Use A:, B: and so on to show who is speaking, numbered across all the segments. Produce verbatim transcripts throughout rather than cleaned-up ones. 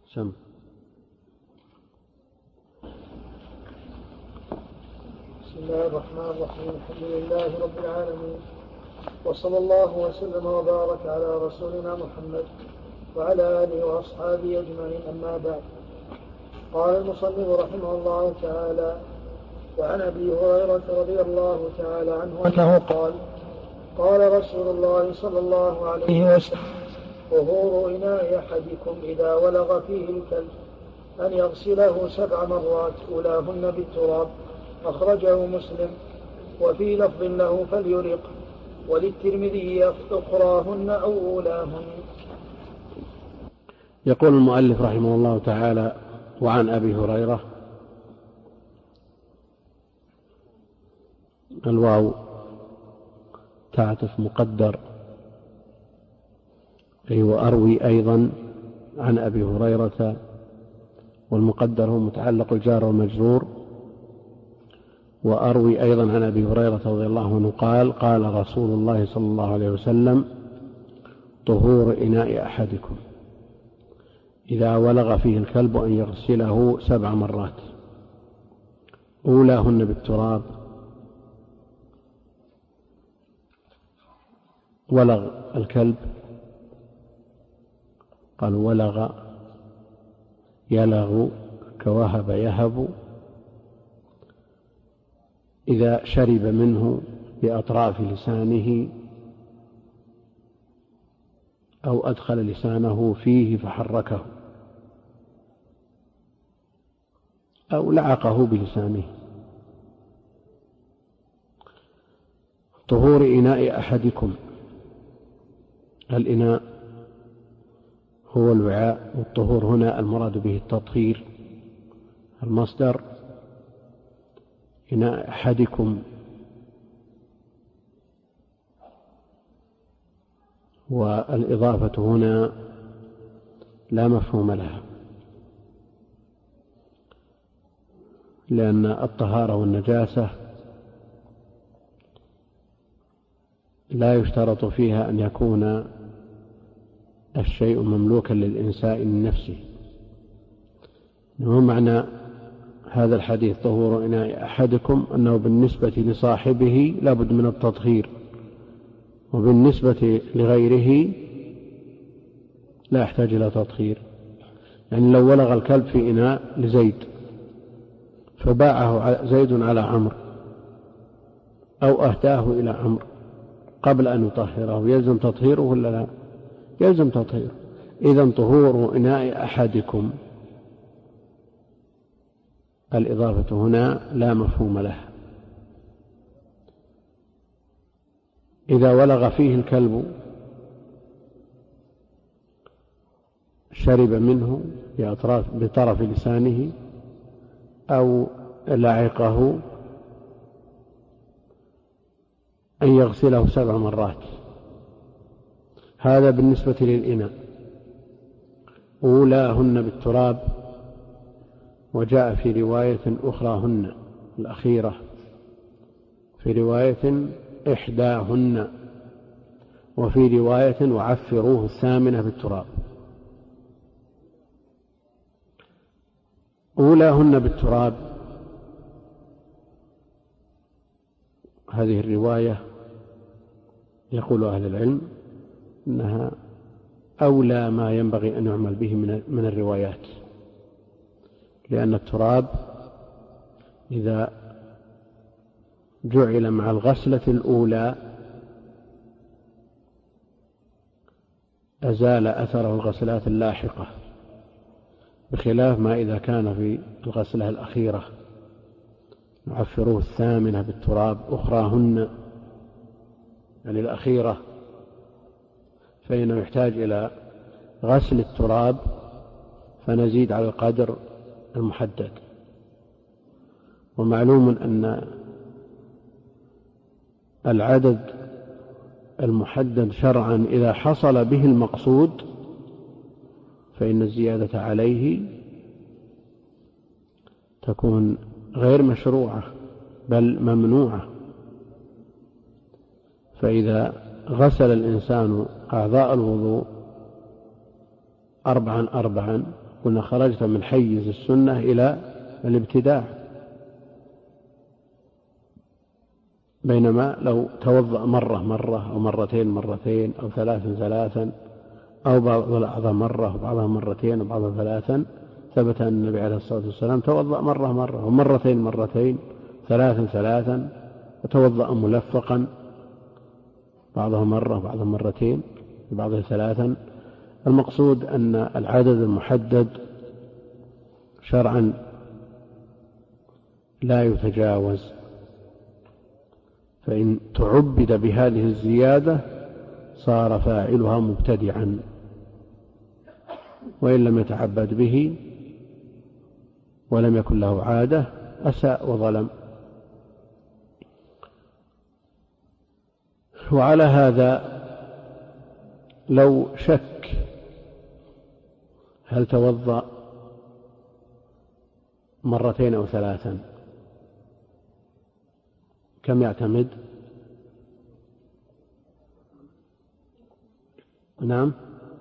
A: سم.
B: بسم الله الرحمن الرحيم. الحمد لله رب العالمين، وصلى الله وسلم وبارك على رسولنا محمد وعلى آله وأصحابه أجمعين، أما بعد. قال المصنف رحمه الله تعالى: وعن أبي هريرة رضي الله تعالى عنه أنه قال: قال رسول الله صلى الله عليه وسلم: طهور إناء أحدكم إذا ولغ فيه الكلب أن يغسله سبع مرات أولاهن بالتراب، أخرجه مسلم. وفي لفظ له: فليرق. وللترمذي: أخراهن أو أولاهن.
A: يقول المؤلف رحمه الله تعالى: وعن أبي هريرة. الواو تعطف مقدر، أي وأروي أيضا عن أبي هريرة، والمقدر هو متعلق الجار والمجرور. وأروي أيضا عن أبي هريرة رضي الله عنه قال: قال رسول الله صلى الله عليه وسلم: طهور إناء أحدكم إذا ولغ فيه الكلب أن يغسله سبع مرات أولاهن بالتراب. ولغ الكلب قال ولغ يلغ كوهب يهب، إذا شرب منه بأطراف لسانه أو أدخل لسانه فيه فحركه أو لعقه بلسانه. طهور إناء أحدكم، الإناء هو الوعاء، والطهور هنا المراد به التطهير. المصدر إناء أحدكم، والإضافة هنا لا مفهوم لها، لأن الطهارة والنجاسة لا يشترط فيها أن يكون الشيء مملوكا للإنسان من نفسه. وهو معنى هذا الحديث طهور إناء أحدكم أنه بالنسبة لصاحبه لا بد من التطهير، وبالنسبة لغيره لا يحتاج إلى تطهير. يعني لو ولغ الكلب في إناء لزيد فباعه زيد على عمرو أو أهداه إلى عمرو قبل أن يطهره، يلزم تطهيره ولا لا؟ يلزم تطهيره. إذن طهور إناء أحدكم، الإضافة هنا لا مفهوم لها. إذا ولغ فيه الكلب شرب منه بأطراف بطرف لسانه أو لعقه أن يغسله سبع مرات. هذا بالنسبة للإناء. أولاهن بالتراب، وجاء في رواية أخراهن الأخيرة، في رواية إحداهن، وفي رواية وعفروه الثامنة بالتراب. أولاهن بالتراب، هذه الرواية يقول أهل العلم إنها أولى ما ينبغي أن يعمل به من الروايات، لأن التراب إذا جعل مع الغسلة الأولى أزال أثره الغسلات اللاحقة، بخلاف ما إذا كان في الغسلة الأخيرة. نعفروه الثامنة بالتراب، أخراهن يعني الأخيرة، فإنه يحتاج إلى غسل التراب فنزيد على القدر المحدد. ومعلوم أن العدد المحدد شرعا إذا حصل به المقصود فإن الزيادة عليه تكون غير مشروعة بل ممنوعة. فإذا غسل الإنسان أعضاء الوضوء أربعا أربعا قلنا خرجت من حيز السنة إلى الابتداع. بينما لو توضأ مرة مرة أو مرتين مرتين أو ثلاثا ثلاثا أو بعضها مرة وبعضها مرتين وبعضها ثلاثا، ثبت أن النبي عليه الصلاة والسلام توضأ مرة مرة ومرتين مرتين ثلاثا ثلاثا، وتوضأ ملفقا بعضها مرة وبعضها مرتين وبعضها ثلاثا. المقصود أن العدد المحدد شرعا لا يتجاوز، فإن تعبد بهذه الزيادة صار فاعلها مبتدعا، وإن لم يتعبد به ولم يكن له عادة أساء وظلم. وعلى هذا لو شك هل توضأ مرتين أو ثلاثا كم يعتمد؟ نعم،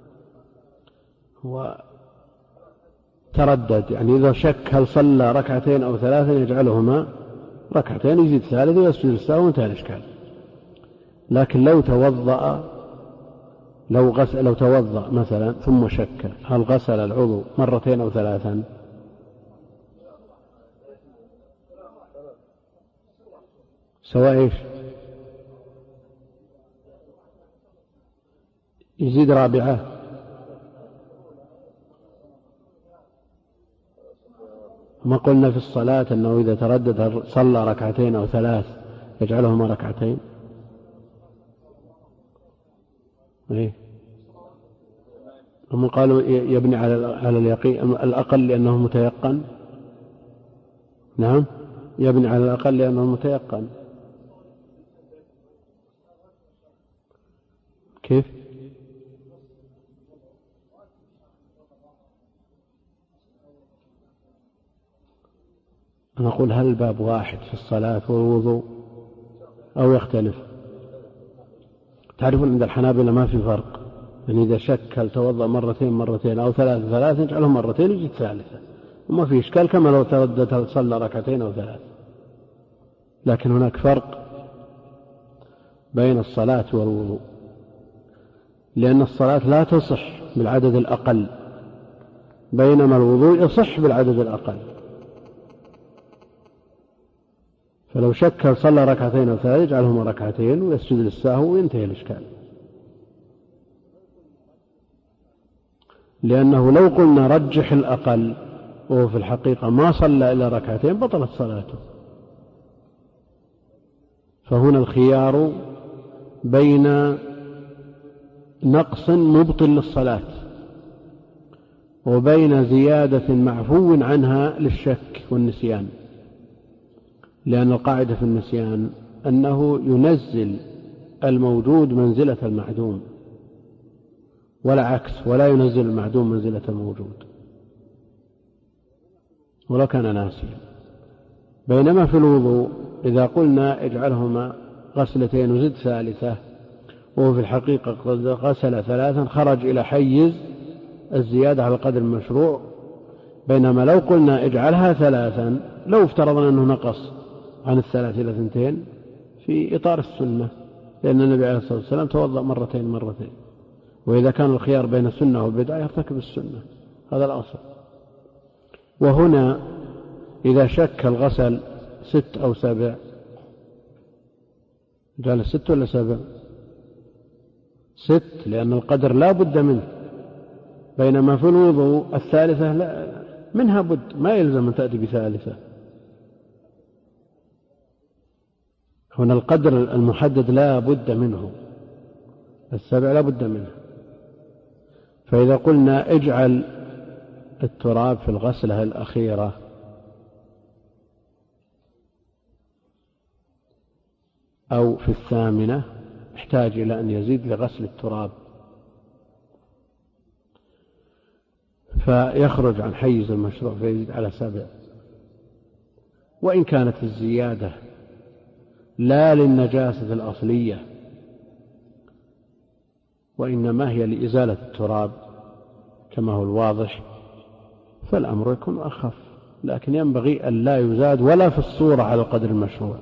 A: هو تردد، يعني إذا شك هل صلى ركعتين أو ثلاثا يجعلهما ركعتين، يزيد ثالث ويسجد السهو وانتهى الإشكال. لكن لو توضأ لو غسل لو توضأ مثلا ثم شك هل غسل العضو مرتين أو ثلاثا، سواء ايش، يزيد رابعة. ما قلنا في الصلاة أنه إذا تردد صلى ركعتين أو ثلاث يجعلهما ركعتين؟ إيه؟ هم قالوا يبني على اليقين الأقل لأنه متيقن. نعم، يبني على الأقل لأنه متيقن. كيف؟ نقول هل الباب واحد في الصلاة والوضوء أو يختلف؟ تعرفون عند الحنابلة ما في فرق، يعني إذا شك هل توضأ مرتين مرتين أو ثلاثة ثلاثة يجعلهم مرتين ويجي ثالثة، وما في إشكال كما لو تردد هل صلى ركعتين أو ثلاثة. لكن هناك فرق بين الصلاة والوضوء، لأن الصلاة لا تصح بالعدد الأقل، بينما الوضوء يصح بالعدد الأقل. فلو شك هل صلى ركعتين أو ثلاثة يجعلهما ركعتين ويسجد للسهو وينتهي الإشكال. لأنه لو قلنا رجح الأقل وهو في الحقيقة ما صلى إلا ركعتين بطلت صلاته. فهنا الخيار بين نقص مبطل للصلاة وبين زيادة معفو عنها للشك والنسيان، لأن القاعدة في النسيان أنه ينزل الموجود منزلة المعدوم ولا عكس، ولا ينزل المعدوم منزلة الموجود ولو كان ناسيا. بينما في الوضوء إذا قلنا اجعلهما غسلتين وزد ثالثة وهو في الحقيقة غسل ثلاثا خرج إلى حيز الزيادة على القدر المشروع. بينما لو قلنا اجعلها ثلاثا لو افترضنا أنه نقص عن الثلاث إلى ثنتين في إطار السنة، لأن النبي عليه الصلاة والسلام توضأ مرتين مرتين، وإذا كان الخيار بين السنة والبدعة يرتكب السنة، هذا الأصل. وهنا إذا شك الغسل ست أو سبع جعل ست ولا سبع؟ ست، لأن القدر لا بد منه. بينما في الوضوء الثالثة لا منها بد، ما يلزم أن تأتي بثالثة. هنا القدر المحدد لا بد منه، السبع لا بد منه. فإذا قلنا اجعل التراب في الغسلة الأخيرة أو في الثامنة احتاج إلى أن يزيد لغسل التراب، فيخرج عن حيز المشروع فيزيد على سبع. وإن كانت الزيادة لا للنجاسة الأصلية وإنما هي لإزالة التراب كما هو الواضح فالأمر يكون أخف، لكن ينبغي أن لا يزاد ولا في الصورة على القدر المشروع.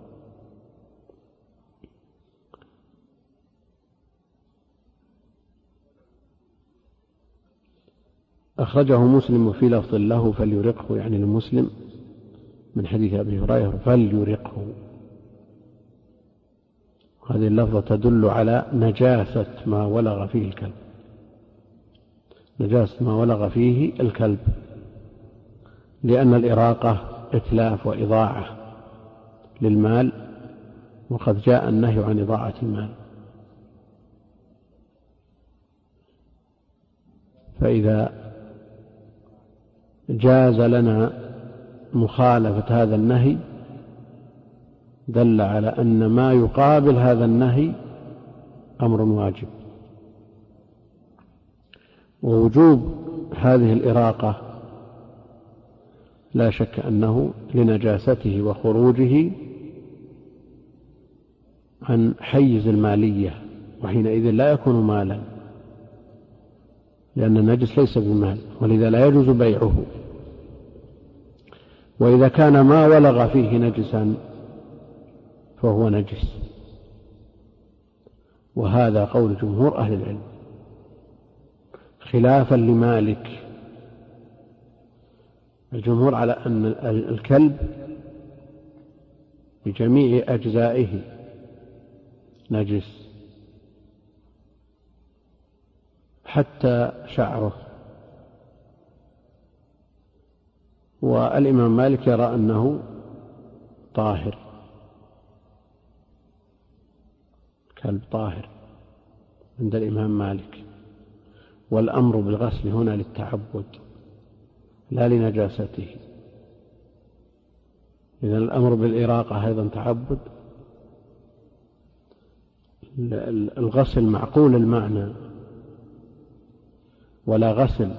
A: أخرجه مسلم في لفظ له فليرقه، يعني لمسلم من حديث أبي هريرة فليرقه. هذه اللفظة تدل على نجاسة ما ولغ فيه الكلب، نجاسة ما ولغ فيه الكلب، لأن الإراقة إتلاف وإضاعة للمال، وقد جاء النهي عن إضاعة المال. فإذا جاز لنا مخالفة هذا النهي دل على أن ما يقابل هذا النهي أمر واجب، ووجوب هذه الإراقة لا شك أنه لنجاسته وخروجه عن حيز المالية، وحينئذ لا يكون مالا، لأن النجس ليس بمال، ولذا لا يجوز بيعه. وإذا كان ما ولغ فيه نجسا فهو نجس، وهذا قول جمهور أهل العلم خلافا لمالك. الجمهور على أن الكلب بجميع أجزائه نجس حتى شعره، والإمام مالك يرى أنه طاهر، كلب طاهر عند الإمام مالك. والأمر بالغسل هنا للتعبد لا لنجاسته، إذن الأمر بالإراقة أيضا تعبد. الغسل معقول المعنى، ولا غسل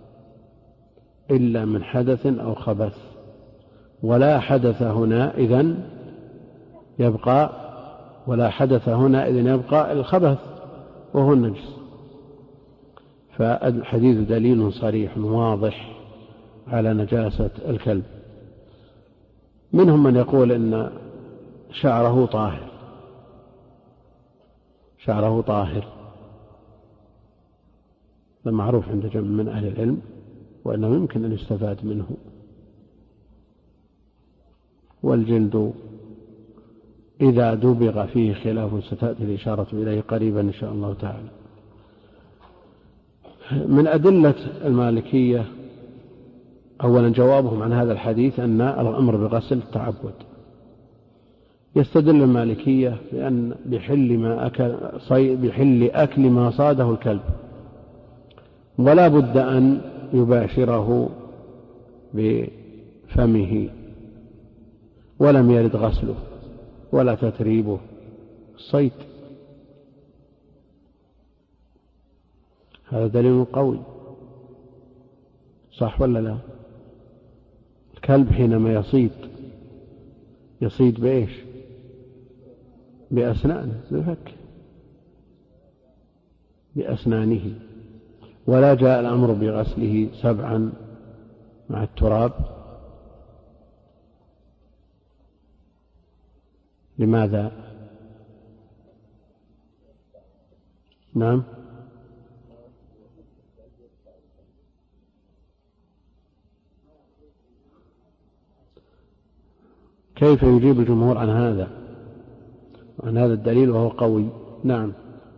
A: إلا من حدث أو خبث، ولا حدث هنا إذن يبقى ولا حدث هنا إذن يبقى الخبث وهو النجس. فالحديث دليل صريح واضح على نجاسة الكلب. منهم من يقول إن شعره طاهر، شعره طاهر، هذا معروف عند جمع من أهل العلم، وأنه يمكن أن يستفاد منه. والجلد إذا دبغ فيه خلاف ستأتي الإشارة إليه قريبا إن شاء الله تعالى. من أدلة المالكية أولا جوابهم عن هذا الحديث أن الأمر بغسل التعبد. يستدل المالكية بأن بحل, ما أكل بحل أكل ما صاده الكلب، ولا بد أن يباشره بفمه، ولم يرد غسله ولا تتريبه، الصيد. هذا دليل قوي، صح ولا لا؟ الكلب حينما يصيد يصيد بإيش؟ بأسنانه، بفك بأسنانه، ولا جاء الأمر بغسله سبعا مع التراب. لماذا؟ نعم، كيف يجيب الجمهور عن هذا عن هذا الدليل وهو قوي؟ نعم.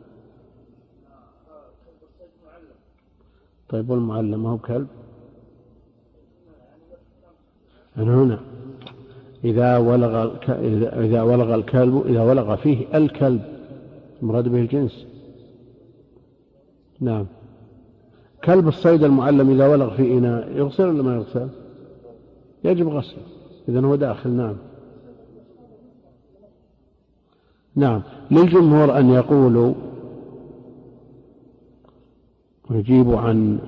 A: طيب والمعلم هو كلب؟ أنا هنا إذا ولغ إذا ولغ الكلب إذا ولغ فيه الكلب مراد به الجنس. نعم. كلب الصيد المعلم إذا ولغ في إناء يغسل ولا ما يغسل؟ يجب غسله، إذن هو داخل. نعم نعم. للجمهور أن يقولوا ويجيبوا عن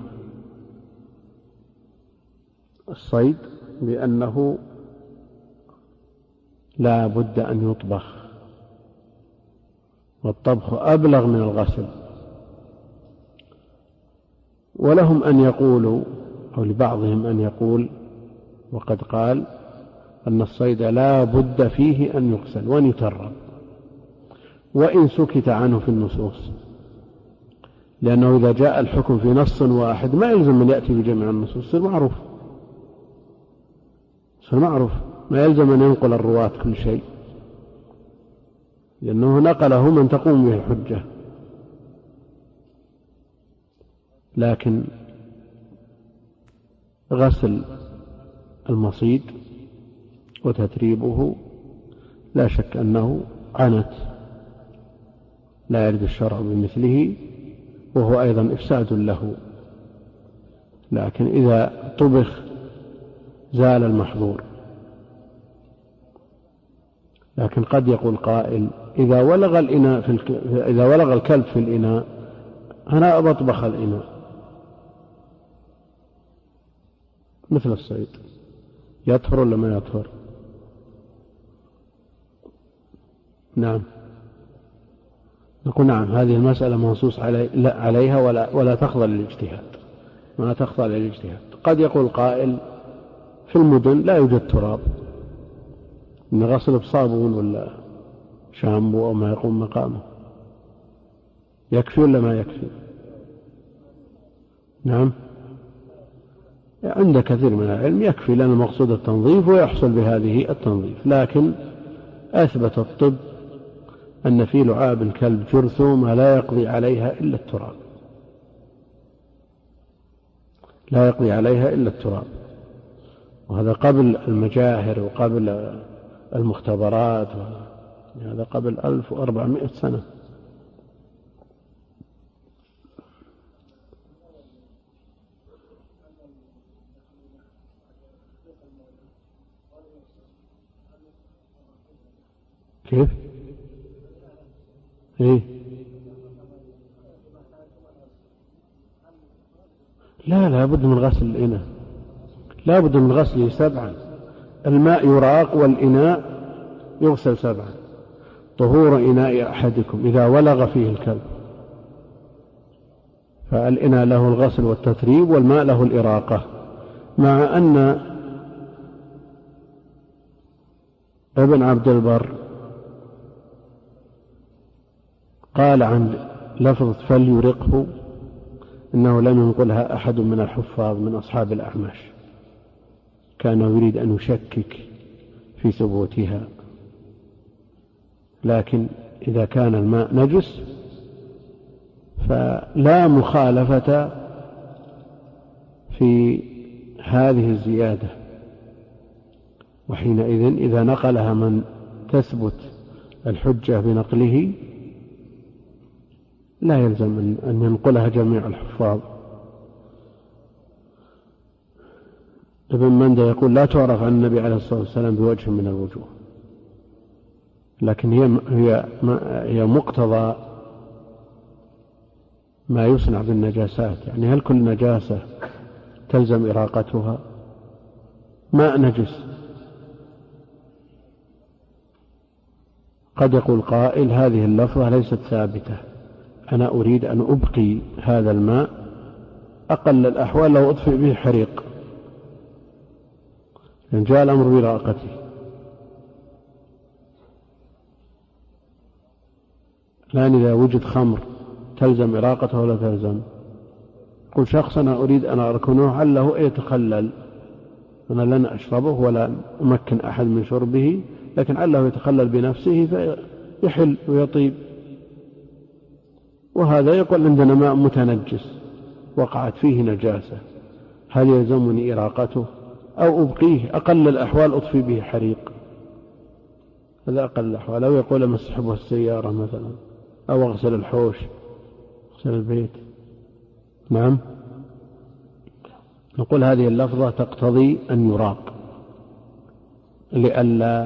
A: الصيد بأنه لا بد أن يطبخ، والطبخ أبلغ من الغسل. ولهم أن يقولوا أو لبعضهم أن يقول وقد قال أن الصيد لا بد فيه أن يغسل وأن يترب وإن سكت عنه في النصوص، لأنه إذا جاء الحكم في نص واحد ما يلزم أن يأتي بجميع النصوص، يصير معروف يصير معروف ما يلزم أن ينقل الرواة كل شيء، لأنه نقله من تقوم به الحجة. لكن غسل المصيد وتتريبه لا شك أنه عنت لا يرد الشرع بمثله، وهو أيضا إفساد له، لكن إذا طبخ زال المحظور. لكن قد يقول قائل إذا ولغ الإناء في الك... إذا ولغ الكلب في الإناء أنا أطبخ الإناء مثل الصيد، يطهر ولا ما يطهر؟ نعم، نقول نعم، هذه المسألة منصوص علي... لا عليها ولا, ولا تخضع للاجتهاد، ما تخضع للاجتهاد. قد يقول قائل في المدن لا يوجد تراب، إن غسل بصابون ولا شامبو أو ما يقوم مقامه يكفي ولا ما يكفي؟ نعم، عند كثير من العلم يكفي، لأن المقصود التنظيف ويحصل بهذه التنظيف. لكن أثبت الطب أن في لعاب الكلب جرثومة لا يقضي عليها إلا التراب، لا يقضي عليها إلا التراب، وهذا قبل المجاهر وقبل المختبرات، هذا قبل ألف وأربعمائة سنة. كيف؟ إيه؟ لا لا بد من غسل الإناء، لا بد من غسله سبعا، الماء يراق والإناء يغسل سبعا. طهور إناء أحدكم إذا ولغ فيه الكلب، فالإناء له الغسل والتتريب والماء له الإراقة، مع أن ابن عبد البر قال عن لفظ فليرقه إنه لم ينقلها أحد من الحفاظ من أصحاب الأعماش، كان يريد أن يشكك في ثبوتها. لكن إذا كان الماء نجس فلا مخالفة في هذه الزيادة، وحينئذ إذا نقلها من تثبت الحجة بنقله لا يلزم أن ينقلها جميع الحفاظ. ابن مندى يقول لا تعرف عن النبي عليه الصلاة والسلام بوجه من الوجوه، لكن هي هي هي مقتضى ما يصنع بالنجاسات. يعني هل كل نجاسة تلزم إراقتها؟ ماء نجس قد يقول قائل هذه اللفظة ليست ثابتة، أنا أريد أن أبقي هذا الماء أقل الأحوال لو أطفئ به حريق، يعني جاء الأمر بإراقته. الآن إذا وجد خمر تلزم إراقته ولا تلزم؟ قل شخص أنا أريد أن أركنه عله يتخلل، أنا لن أشربه ولا أمكن أحد من شربه، لكن عله يتخلل بنفسه فيحل ويطيب، وهذا يقول عندنا ماء متنجس وقعت فيه نجاسة، هل يلزمني إراقته أو أبقيه أقل الأحوال أطفي به حريق؟ هذا أقل الأحوال. أو يقول أمسحبه السيارة مثلا، أو أغسل الحوش، أغسل البيت. نعم، نقول هذه اللفظة تقتضي أن يراق لئلا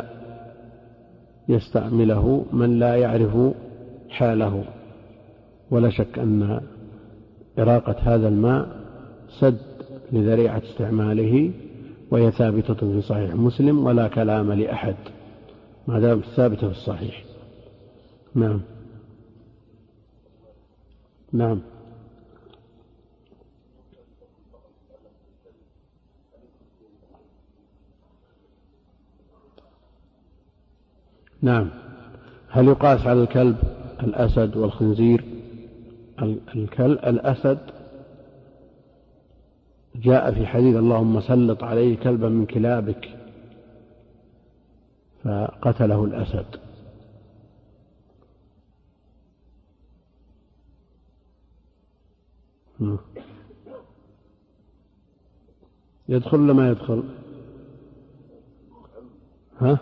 A: يستعمله من لا يعرف حاله، ولا شك أن إراقة هذا الماء سد لذريعة استعماله، وهي ثابتة في صحيح مسلم ولا كلام لأحد ما دام ثابتة في الصحيح. نعم نعم نعم. هل يقاس على الكلب الأسد والخنزير؟ الكلب الأسد جاء في حديث اللهم سلط عليه كلبا من كلابك فقتله الأسد. يدخل ولا ما يدخل؟ ها؟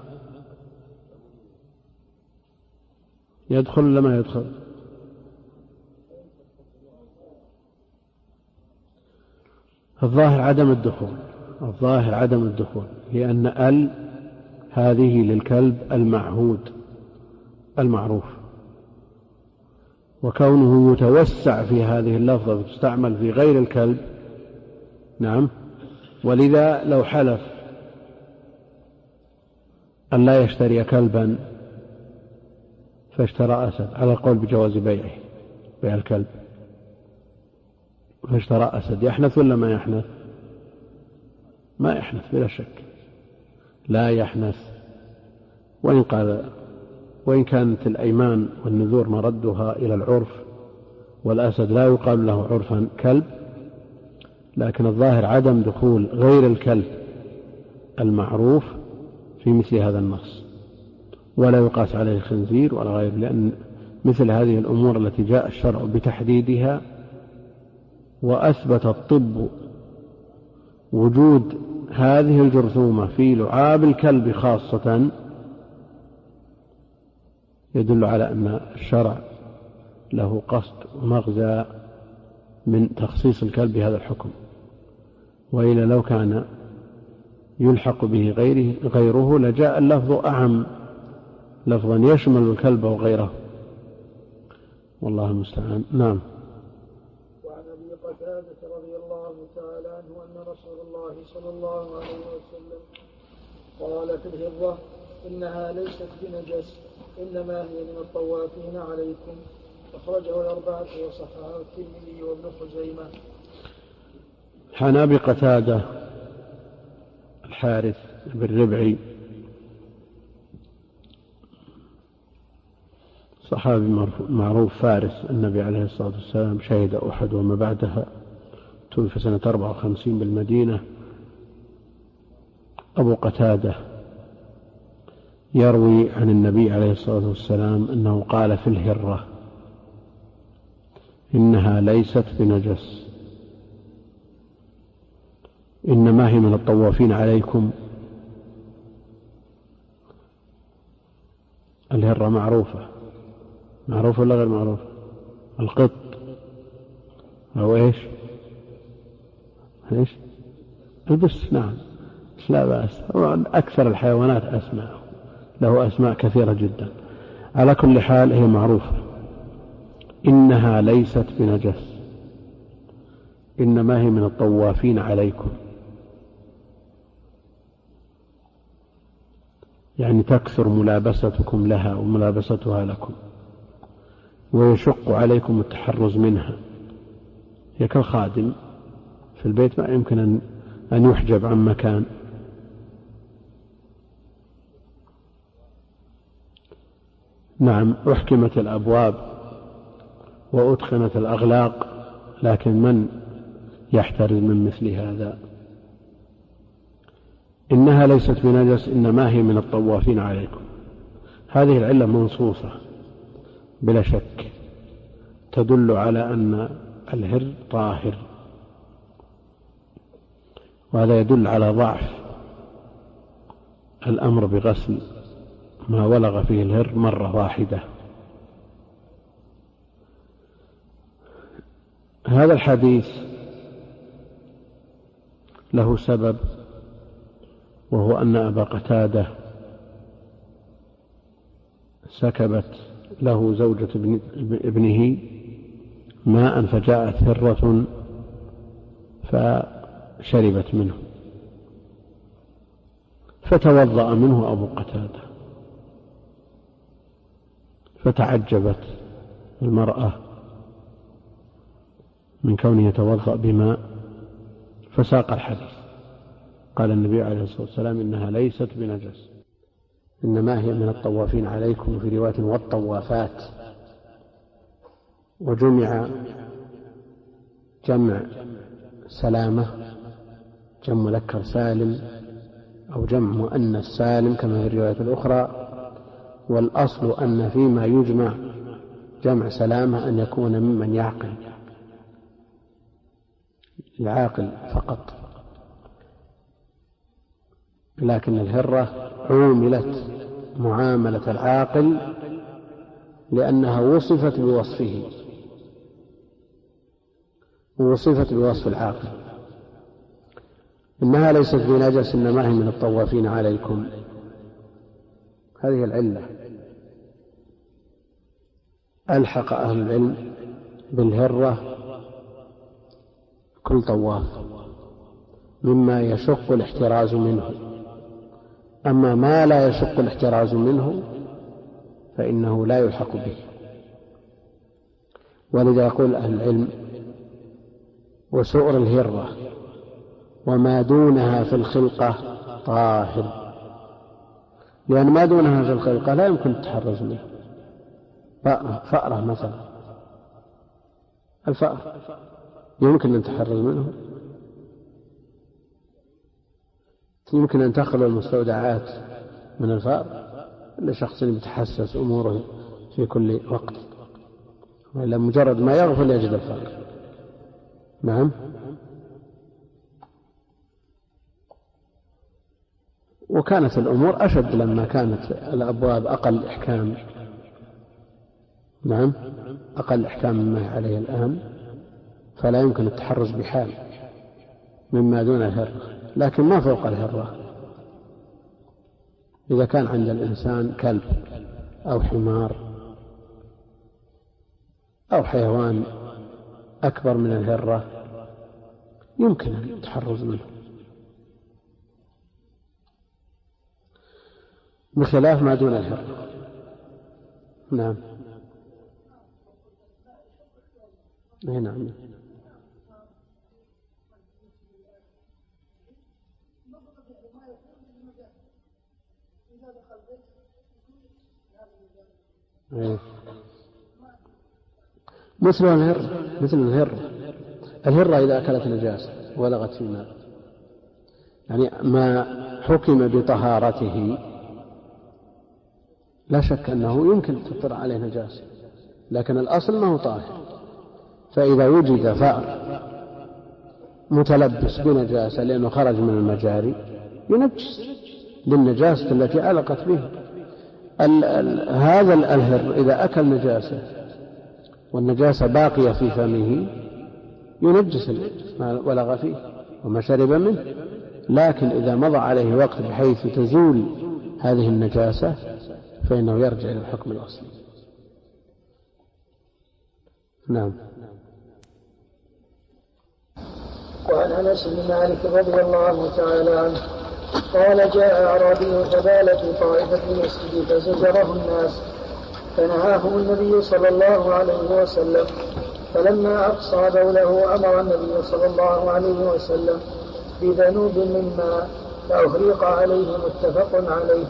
A: يدخل ولا ما يدخل؟ الظاهر عدم الدخول، الظاهر عدم الدخول، لأن ال هذه للكلب المعهود المعروف، وكونه يتوسع في هذه اللفظة وتستعمل في غير الكلب. نعم. ولذا لو حلف أن لا يشتري كلبا فاشترى أسد على القول بجواز بيعه، بيع الكلب، فاشترى أسد، يحنث ولا ما يحنث؟ ما يحنث بلا شك، لا يحنث. وإن قال وإن كانت الأيمان والنذور مردها إلى العرف، والأسد لا يقال له عرفا كلب، لكن الظاهر عدم دخول غير الكلب المعروف في مثل هذا النص، ولا يقاس عليه الخنزير ولا غيره، لأن مثل هذه الأمور التي جاء الشرع بتحديدها وأثبت الطب وجود هذه الجرثومة في لعاب الكلب خاصة، يدل على أن الشرع له قصد ومغزى من تخصيص الكلب بهذا الحكم، وإلا لو كان يلحق به غيره, غيره لجاء اللفظ أعم، لفظا يشمل الكلب وغيره، والله المستعان. نعم.
B: وعن أبي قتادة رضي الله تعالى عنه أن رسول الله صلى الله عليه وسلم قال في الهرة إنها ليست بنجس إنما هي من الطوافين عليكم، أخرجه الأربعة وصححه الترمذي وابن خزيمة.
A: عن أبي قتادة الحارث بن ربعي صحابي معروف فارس النبي عليه الصلاة والسلام، شهد أحد وما بعدها، توفي سنة أربعة وخمسين بالمدينة. أبو قتادة يروي عن النبي عليه الصلاة والسلام أنه قال في الهرة إنها ليست بنجس إنما هي من الطوافين عليكم. الهرة معروفة، معروفة ولا غير معروفة؟ القط أو إيش إيش البس. نعم، لا بأس، أكثر الحيوانات أسماء، له أسماء كثيرة جدا. على كل حال هي معروفة. إنها ليست بنجس إنما هي من الطوافين عليكم، يعني تكثر ملابستكم لها وملابستها لكم، ويشق عليكم التحرز منها. هي كالخادم في البيت، ما يمكن أن يحجب عن مكان. نعم، أحكمت الأبواب وأتقنت الأغلاق، لكن من يحترز من مثل هذا؟ إنها ليست بنجس إنما هي من الطوافين عليكم. هذه العلة منصوصة بلا شك، تدل على أن الهر طاهر، وهذا يدل على ضعف الأمر بغسل ما ولغ فيه الهر مرة واحدة. هذا الحديث له سبب، وهو أن أبا قتادة سكبت له زوجة ابنه ماء فجاءت هرة فشربت منه، فتوضأ منه أبو قتادة، فتعجبت المرأة من كونه يتوضأ بماء، فساق الحديث. قال النبي عليه الصلاة والسلام إنها ليست بنجس إنما هي من الطوافين عليكم، في رواية والطوافات. وجمع جمع سلامة، جمع مذكر سالم أو جمع مؤنث سالم كما في الرواية الأخرى. والأصل أن فيما يجمع جمع سلامة أن يكون ممن يعقل، العاقل فقط. لكن الهرة عوملت معاملة العاقل لأنها وصفت بوصفه، ووصفت بوصف العاقل. إنها ليست بنجس إنما هي من الطوافين عليكم، هذه العلة. ألحق أهل العلم بالهرة كل طواف مما يشق الاحتراز منه، أما ما لا يشق الاحتراز منه فإنه لا يلحق به. ولذا يقول أهل العلم: وسؤر الهرة وما دونها في الخلقة طاهر، لأن ما دونها في الخلقة لا يمكن التحرز منه. فأرة مثلا، الفأر يمكن أن تحرز منه، يمكن أن تخلو المستودعات من الفأر لشخص يتحسس أموره في كل وقت، وإلا مجرد ما يغفل يجد الفأر. نعم. وكانت الأمور أشد لما كانت الأبواب أقل إحكام. نعم، أقل إحكام مما عليه الآن، فلا يمكن التحرز بحال مما دون الهرة، لكن ما فوق الهرة. إذا كان عند الإنسان كلب أو حمار أو حيوان أكبر من الهرة يمكن التحرز منه، بخلاف ما دون الهرة. نعم. أي نعم. أيه. مثل الهرة، مثل الهرة الهرة إذا أكلت نجاسة ولغت في الماء، يعني ما حكم بطهارته لا شك أنه يمكن تطلع عليه نجاسة، لكن الأصل ما هو طاهر. فإذا وجد فأر متلبس بنجاسة لأنه خرج من المجاري ينجس للنجاسة التي علقت به. ال ال هذا الهر إذا أكل نجاسة والنجاسة باقية في فمه ينجس ما ولغ فيه وما شرب منه، لكن إذا مضى عليه وقت بحيث تزول هذه النجاسة فإنه يرجع إلى الحكم الأصلي. نعم.
B: وعن أنس بن مالك رضي الله تعالى عنه قال: جاء أعرابي فبال في طائفة المسجد فزجره الناس فنهاهم النبي صلى الله عليه وسلم، فلما أقصى بوله أمر النبي صلى الله عليه وسلم بذنوب من ماء فأهريق عليه، متفق عليه.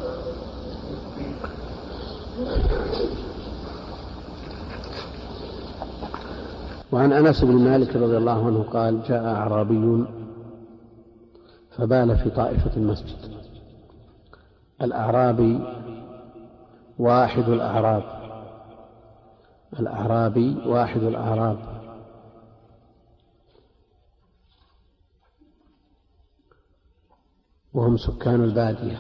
A: وعن أنس بن مالك رضي الله عنه قال: جاء أعرابي فبال في طائفة المسجد. الأعرابي واحد الأعراب، الأعرابي واحد الأعراب، وهم سكان البادية.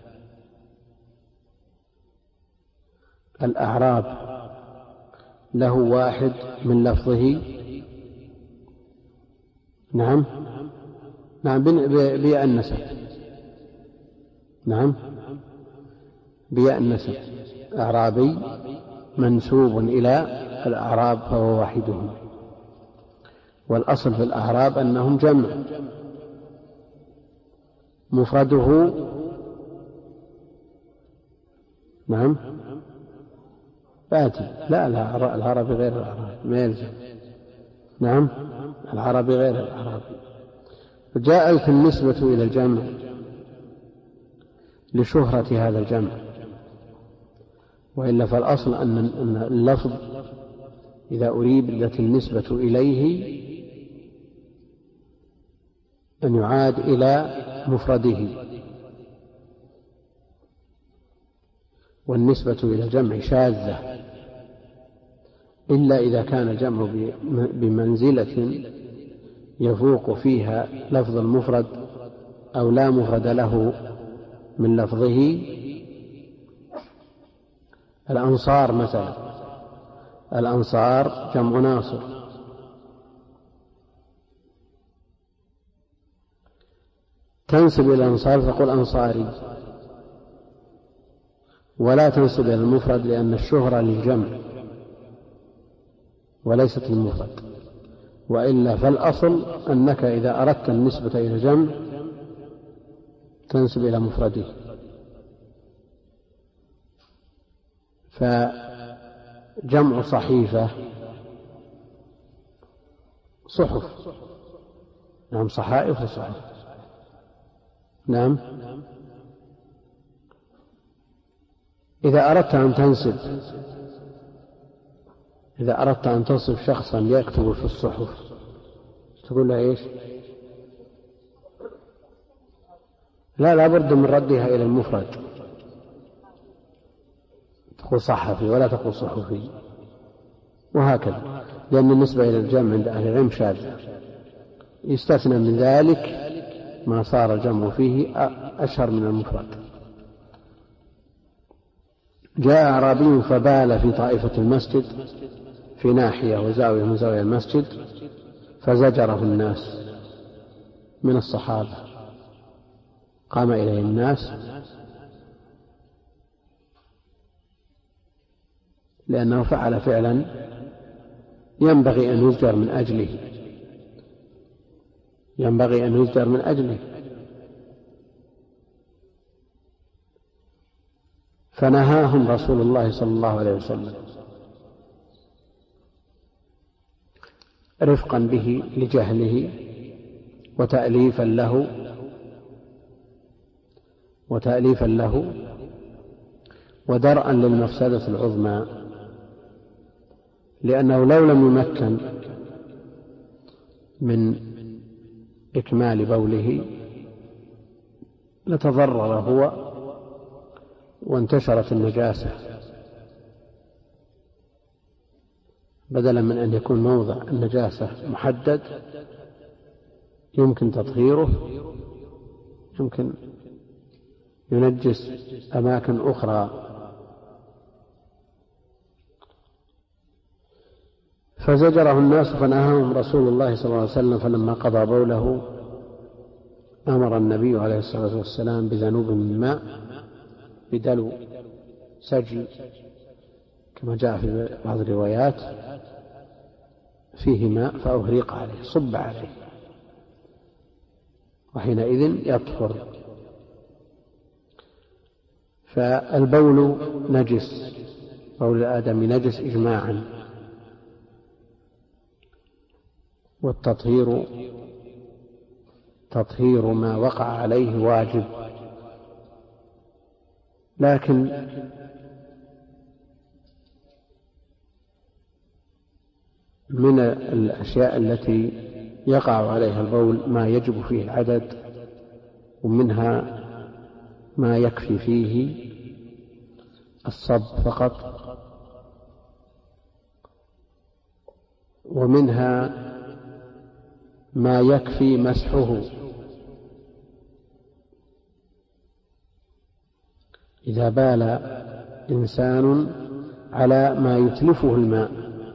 A: الأعراب له واحد من لفظه. نعم نعم بياء النسب. نعم بياء النسب. أعرابي منسوب إلى الأعراب فهو واحدهم، والأصل في الأعراب أنهم جمع، مفرده نعم بادي. لا لا العربي غير الأعراب ما يلزم. نعم العربي غير الأعرابي. جاءت النسبة إلى الجمع لشهرة هذا الجمع، وإلا فالأصل أن اللفظ إذا أريدت النسبة إليه أن يعاد إلى مفرده، والنسبة إلى الجمع شاذة إلا إذا كان الجمع بمنزلة يفوق فيها لفظ المفرد أو لا مفرد له من لفظه. الأنصار مثلا، الأنصار جمع ناصر، تنسب إلى الأنصار فقل أنصاري، ولا تنسب إلى المفرد لأن الشهرة للجمع وليست للمفرد. وإلا فالأصل أنك إذا أردت النسبة إلى الجمع تنسب إلى مفرده. فجمع صحيفة صحف، نعم صحائف وصحف، نعم. إذا أردت أن تنسب إذا أردت أن تصف شخصا يكتب في الصحف تقول له إيش؟ لا لا بد من ردها إلى المفرد، تقول صحفي ولا تقول صحفي، وهكذا، لأن النسبة إلى الجمع عند أهل العلم شاذة. يستثنى من ذلك ما صار الجمع فيه أشهر من المفرد. جاء أعرابي فبال في طائفة المسجد في ناحية وزاوية من زوايا المسجد فزجره الناس من الصحابة، قام إليه الناس لأنه فعل فعلا ينبغي أن يزجر من أجله ينبغي أن يزجر من أجله فنهاهم رسول الله صلى الله عليه وسلم رفقا به لجهله وتأليفا له وتأليفا له ودرءا للمفسدة العظمى، لأنه لو لم يمكن من إكمال بوله لتضرر هو وانتشرت النجاسة، بدلا من أن يكون موضع النجاسة محدد يمكن تطهيره، يمكن ينجس أماكن أخرى. فزجره الناس فنهاهم رسول الله صلى الله عليه وسلم، فلما قضى بوله أمر النبي عليه الصلاة والسلام بذنوب من ماء، بدلو سجل كما جاء في بعض الروايات فيه ماء فأهريق عليه، صب عليه، وحينئذ يطهر. فالبول نجس، بول الآدم نجس إجماعا، والتطهير تطهير ما وقع عليه واجب، لكن من الأشياء التي يقع عليها البول ما يجب فيه العدد، ومنها ما يكفي فيه الصب فقط، ومنها ما يكفي مسحه إذا بال إنسان على ما يتلفه الماء،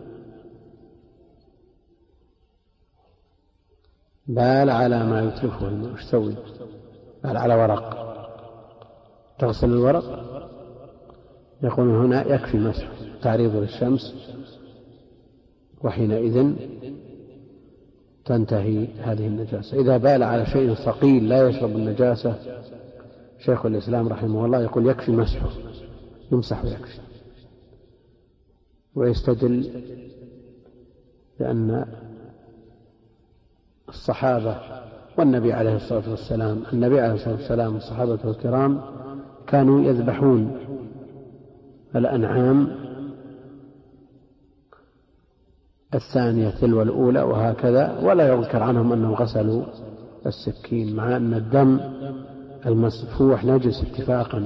A: بال على ما يتلفه الماء، وش تسوي؟ بال على ورق، تغسل الورق، يقول هنا يكفي مسح تعريض للشمس، وحينئذ تنتهي هذه النجاسة. إذا بال على شيء ثقيل لا يشرب النجاسة، شيخ الإسلام رحمه الله يقول يكفي مسحه، يمسح ويكفي، ويستدل بأن الصحابة والنبي عليه الصلاة والسلام النبي عليه الصلاة والسلام والصحابة الكرام كانوا يذبحون الأنعام الثانية تلو الأولى وهكذا، ولا يذكر عنهم أنهم غسلوا السكين، مع أن الدم المسفوح نجس اتفاقا.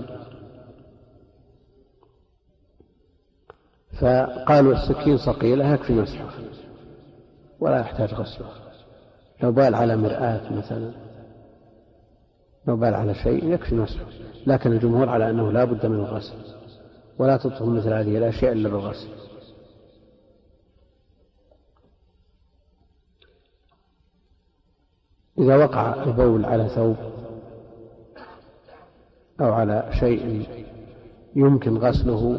A: فقالوا السكين صقيلة يكفي مسحه ولا يحتاج غسله. لو بال على مرآة مثلا، لو بال على شيء يكفي مسحه، لكن الجمهور على أنه لا بد من الغسل، ولا تطهر مثل هذه الأشياء إلا بالغسل. إذا وقع البول على ثوب أو على شيء يمكن غسله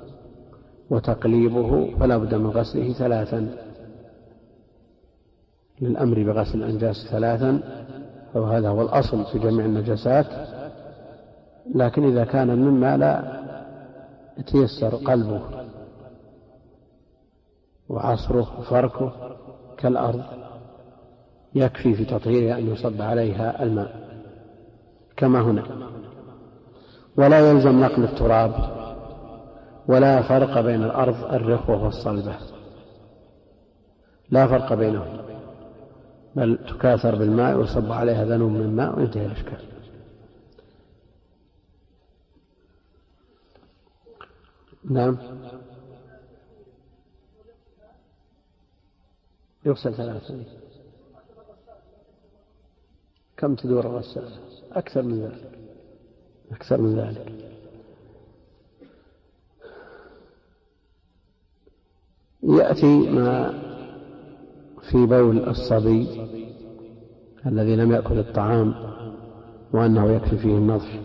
A: وتقليبه فلا بد من غسله ثلاثا، للأمر بغسل الأنجاس ثلاثا، وهذا هو الأصل في جميع النجاسات. لكن إذا كان مما لا يتيسر قلبه وعصره وفركه كالأرض يكفي في تطهيرها أن يصب عليها الماء كما هنا. ولا يلزم نقل التراب، ولا فرق بين الأرض الرخوة والصلبة، لا فرق بينهم، بل تكاثر بالماء ويصب عليها ذنوب من ماء وينتهي الإشكال. نعم، يغسل ثلاثة. كم تدور الغسالة؟ أكثر من ذلك، أكثر من ذلك. يأتي ما في بول الصبي الذي لم يأكل الطعام وأنه يكفي فيه النظف.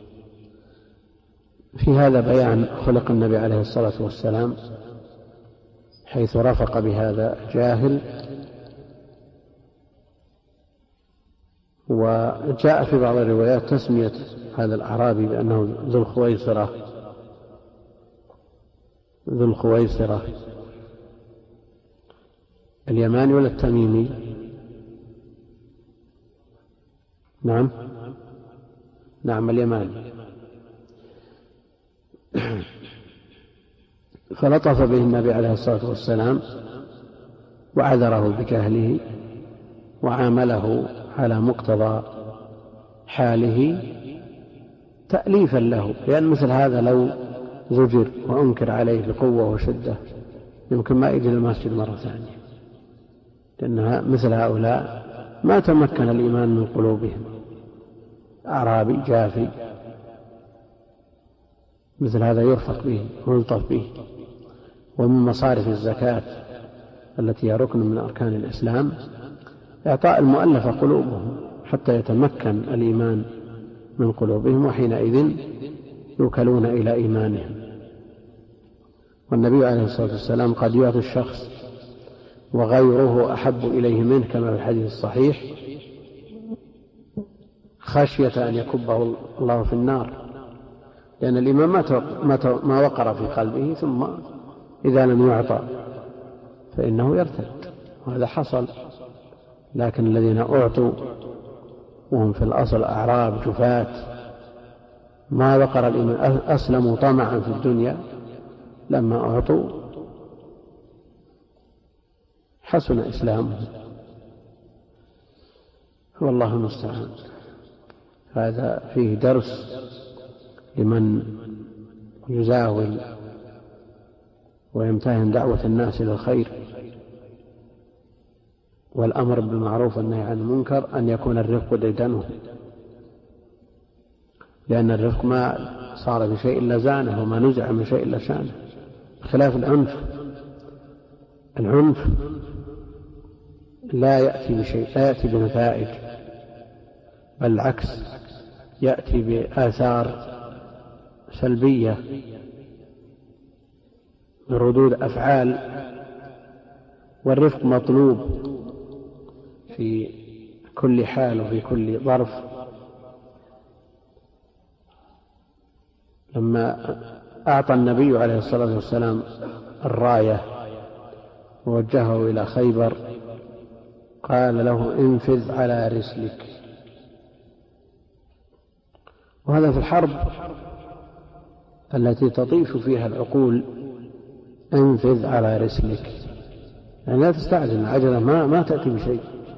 A: في هذا بيان خلق النبي عليه الصلاة والسلام، حيث رفق بهذا جاهل. وجاء في بعض الروايات تسمية هذا الأعرابي بأنه ذو الخويصرة، ذو الخويصرة اليماني ولا التميمي؟ نعم نعم اليماني. فلطف به النبي عليه الصلاة والسلام وعذره بجهله وعامله على مقتضى حاله تأليفا له، لأن مثل هذا لو زجر وأنكر عليه بقوة وشدة يمكن ما يجي المسجد مرة ثانية، لأن مثل هؤلاء ما تمكن الإيمان من قلوبهم. أعرابي جافي مثل هذا يرفق به ويلطف به. ومن مصارف الزكاة التي هي ركن من أركان الإسلام إعطاء المؤلفة قلوبهم حتى يتمكن الإيمان من قلوبهم، وحينئذ يوكلون إلى إيمانهم. والنبي عليه الصلاة والسلام قد يعطي الشخص وغيره أحب إليه منه كما في الحديث الصحيح خشية أن يكبه الله في النار، لأن الإيمان ما وقر في قلبه، ثم إذا لم يعطى فإنه يرتد، وهذا حصل. لكن الذين أعطوا وهم في الأصل أعراب جفاة ما وقر الإيمان، أسلموا طمعا في الدنيا، لما أعطوا حسن إسلامهم، والله المستعان. هذا فيه درس لمن يزاول ويمتهن دعوة الناس إلى الخير والأمر بالمعروف والنهي عن المنكر أن يكون الرفق ديدنه، لأن الرفق ما صار بشيء إلا زانه، وما نزع من شيء إلا شانه، خلاف العنف. العنف لا يأتي بشيء، لا يأتي بنتائج، بل العكس، يأتي بآثار سلبية بردود أفعال. والرفق مطلوب في كل حال وفي كل ظرف. لما أعطى النبي عليه الصلاة والسلام الراية ووجهه إلى خيبر قال له انفذ على رسلك. وهذا في الحرب التي تطيش فيها العقول انفذ على رسلك، يعني لا تستعجل، العجلة ما, ما تأتي بشيء.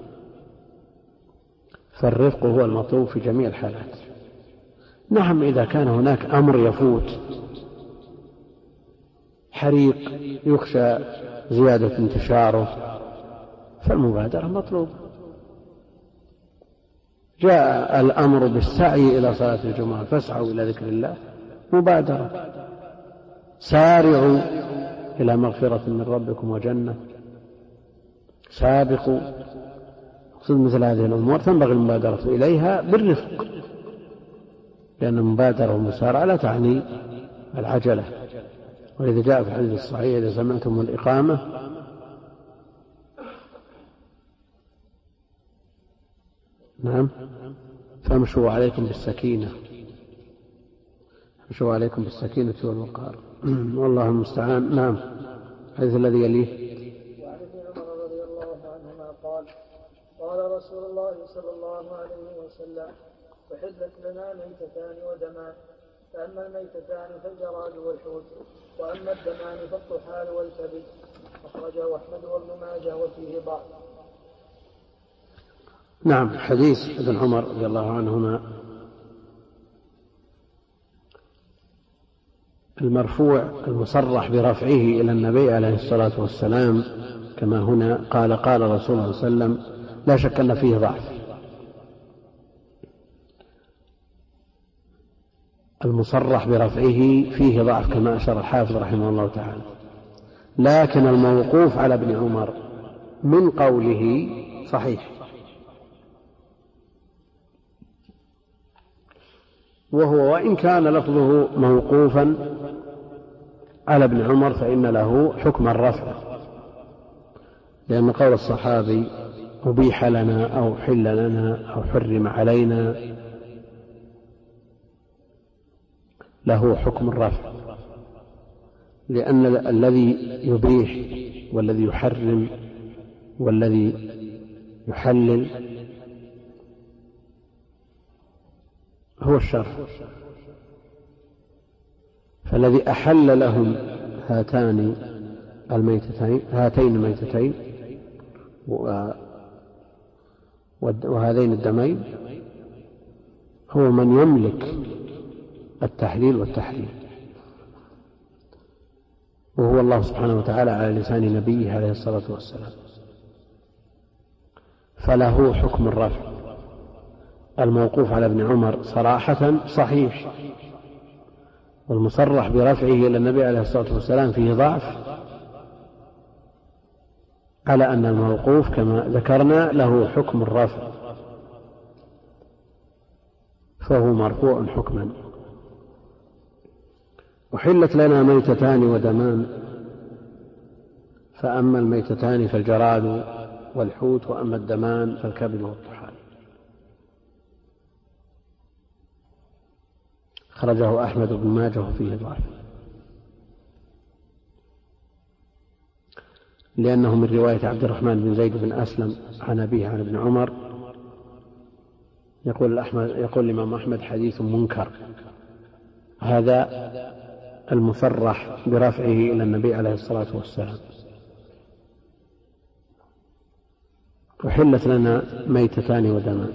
A: فالرفق هو المطلوب في جميع الحالات. نعم إذا كان هناك أمر يفوت، حريق يخشى زيادة انتشاره، فالمبادرة مطلوب. جاء الأمر بالسعي إلى صلاة الجمعة فاسعوا إلى ذكر الله، مبادرة. سارعوا إلى مغفرة من ربكم وجنة، سابقوا. أقصد مثل هذه الأمور تنبغي المبادرة إليها بالرفق، لأن المبادرة والمسارعة لا تعني العجلة. وإذا جاء في الحديث الصحيح إذا سمعتم الإقامة نعم فامشوا عليكم بالسكينة، امشوا عليكم بالسكينة والوقار. والله المستعان. نعم. الحديث الذي يليه.
B: وعن ابن عمر رضي الله عنهما قال قال رسول الله صلى الله عليه وسلم أحلت لنا ميتتان ودمان، فأما الميتتان فالجراد والحوت، وأما الدمان فالطحال والكبد. أخرجه أحمد وابن ماجه وفيه ضعف.
A: نعم. حديث ابن عمر رضي الله عنهما المرفوع المصرح برفعه إلى النبي عليه الصلاة والسلام كما هنا قال قال رسول الله صلى الله عليه وسلم، لا شك أن فيه ضعف. المصرح برفعه فيه ضعف كما أشار الحافظ رحمه الله تعالى، لكن الموقوف على ابن عمر من قوله صحيح، وهو وإن كان لفظه موقوفا على ابن عمر فإن له حكم الرفع، لأن قول الصحابي أبيح لنا أو حل لنا أو حرم علينا له حكم الرفع، لأن الذي يبيح والذي يحرم والذي يحلل هو الشرع. فالذي أحل لهم هاتان الميتتين هاتين الميتتين وهذين الدمين هو من يملك التحليل والتحريم، وهو الله سبحانه وتعالى على لسان نبيه عليه الصلاة والسلام، فله حكم الرفع. الموقوف على ابن عمر صراحة صحيح، والمصرح برفعه إلى النبي عليه الصلاة والسلام فيه ضعف، على أن الموقوف كما ذكرنا له حكم الرفع، فهو مرفوع حكما. وحلت لنا ميتتان ودمان، فأما الميتتان فالجراد والحوت، وأما الدمان فالكبد والطحال. خرجه أحمد بن ماجه فيه ضعف، لأنه من رواية عبد الرحمن بن زيد بن أسلم عن أبيه عن ابن عمر. يقول أحمد يقول الإمام أحمد حديث منكر، هذا المصرح برفعه إلى النبي عليه الصلاة والسلام. وحلت لنا ميتتان ودمان،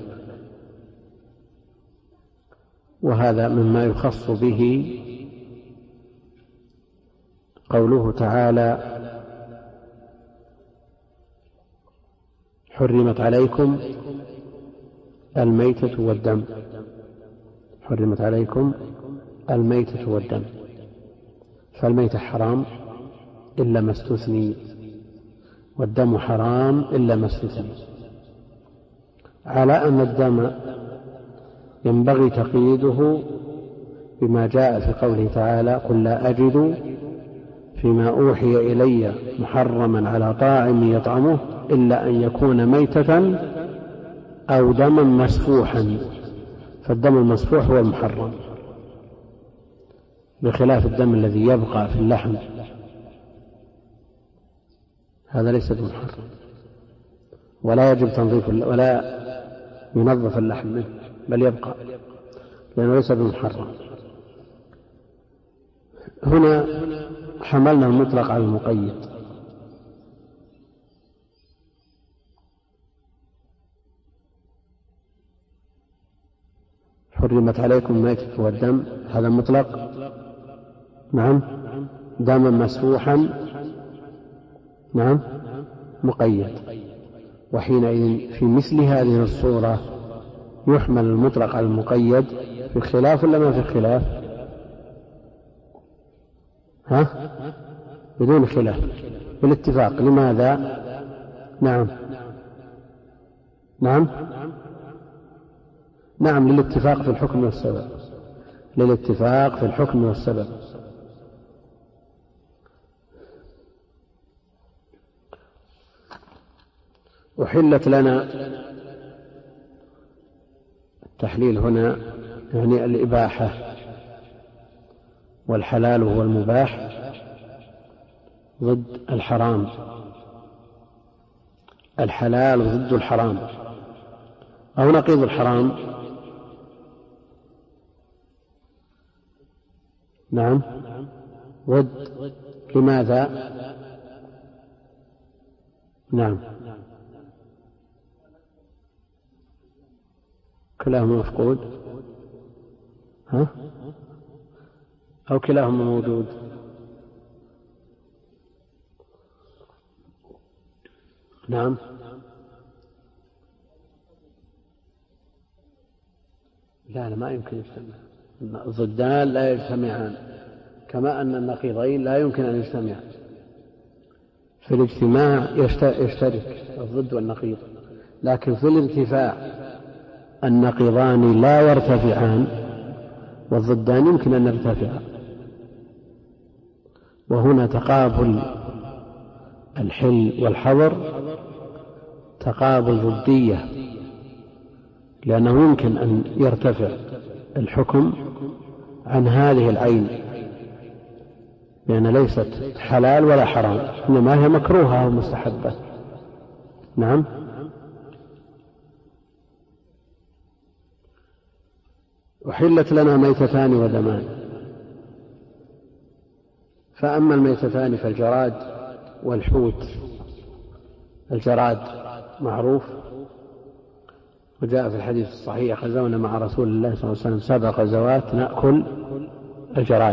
A: وهذا مما يخص به قوله تعالى حرمت عليكم الميتة والدم، حرمت عليكم الميتة والدم، فالميتة حرام إلا ما استثني، والدم حرام إلا ما استثني، على أن الدم ينبغي تقييده بما جاء في قوله تعالى قل لا أجد فيما أوحي إلي محرما على طاعم يطعمه إلا أن يكون ميتة أو دما مسفوحا، فالدم المسفوح هو المحرم، بخلاف الدم الذي يبقى في اللحم، هذا ليس بمحرم، ولا يجب تنظيف ولا ينظف اللحم منه، بل يبقى لأنه ليس بمحرم. هنا حملنا المطلق على المقيد. حرمت عليكم الميتة والدم، هذا مطلق. نعم. دما مسفوحا، نعم، مقيد. وحينئذ في مثل هذه الصورة يحمل المطلق على المقيد. في الخلاف ولا ما في الخلاف؟ ها؟ بدون خلاف، بالاتفاق. لماذا؟ نعم نعم نعم للاتفاق في الحكم والسبب، للاتفاق في الحكم والسبب. أحلت لنا، التحليل هنا يعني الإباحة، والحلال هو المباح ضد الحرام، الحلال ضد الحرام أو نقيض الحرام. نعم، ضد. لماذا؟ نعم، كلاهما مفقود، ها؟ أو كلاهما موجود. نعم، لا لا ما يمكن يجتمع، الضدان لا يجتمعان، كما أن النقيضين لا يمكن أن يجتمعان. في الاجتماع يشترك الضد والنقيض، لكن في الارتفاع النقيضان لا يرتفعان والضدان يمكن أن يرتفعا. وهنا تقابل الحل والحظر تقابل ضدية، لأنه يمكن أن يرتفع الحكم عن هذه العين، لأن ليست حلال ولا حرام، إنما هي مكروهة ومستحبة. نعم. أحلت لنا ميتتان ودمان. فأما الميتتان فالجراد والحوت. الجراد معروف، وجاء في الحديث الصحيح: غزونا مع رسول الله صلى الله عليه وسلم سبع غزوات نأكل الجراد،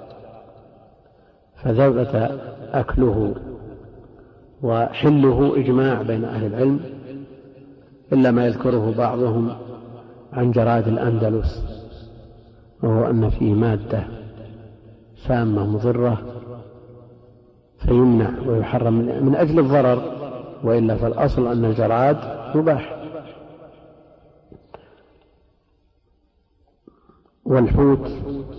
A: فثبت أكله وحله إجماع بين أهل العلم، إلا ما يذكره بعضهم عن جراد الأندلس، وهو أن فيه مادة سامة مضرة فيمنع ويحرم من أجل الضرر، وإلا فالأصل أن الجراد مباح. والحوت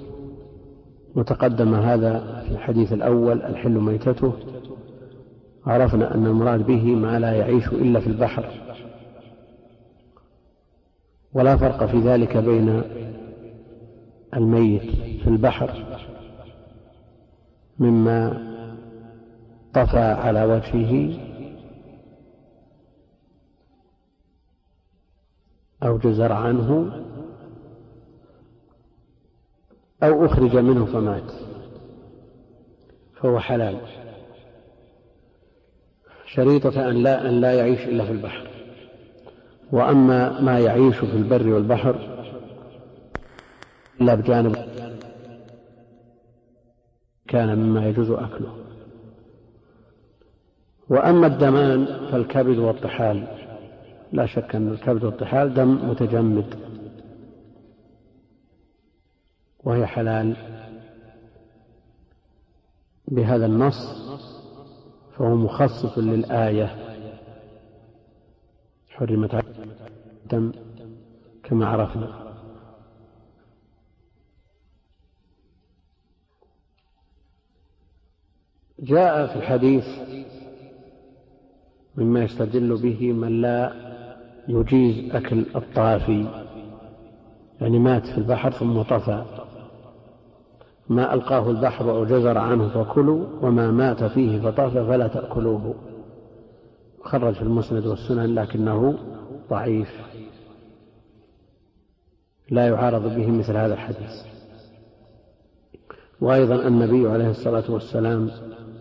A: متقدم هذا في الحديث الأول: الحل ميتته. عرفنا أن المراد به ما لا يعيش إلا في البحر، ولا فرق في ذلك بين الميت في البحر مما طفى على وجهه أو جزر عنه أو أخرج منه فمات، فهو حلال، شريطة أن لا, أن لا يعيش إلا في البحر. وأما ما يعيش في البر والبحر إلا بجانب كان مما يجوز أكله. وأما الدمان فالكبد والطحال، لا شك أن الكبد والطحال دم متجمد، وهي حلال بهذا النص، فهو مخصص للآية: حرمت عليكم الدم كما عرفنا. جاء في الحديث مما يستدل به من لا يجيز أكل الطافي، يعني مات في البحر ثم طفى: ما ألقاه البحر أو جزر عنه فكلوا، وما مات فيه فطفى فلا تأكلوه. خرج في المسند والسنن، لكنه ضعيف لا يعارض به مثل هذا الحديث. وأيضا النبي عليه الصلاة والسلام